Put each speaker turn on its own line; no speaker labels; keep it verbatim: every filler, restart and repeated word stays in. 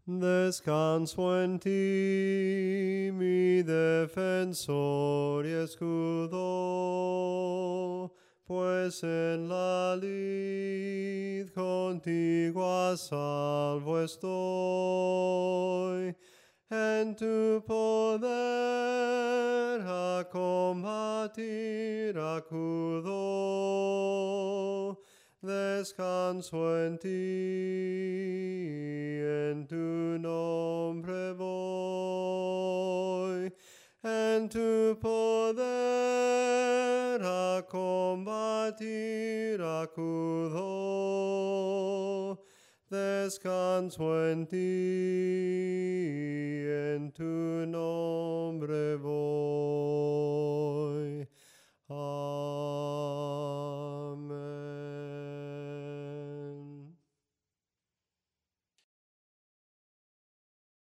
Descanso en ti, mi defensor y escudo, pues en la lid contigo a salvo estoy. En tu poder a combatir acudo. Descanso en ti, en tu nombre voy, en tu poder a combatir acudo. Descanso en ti, en tu nombre voy. Amén.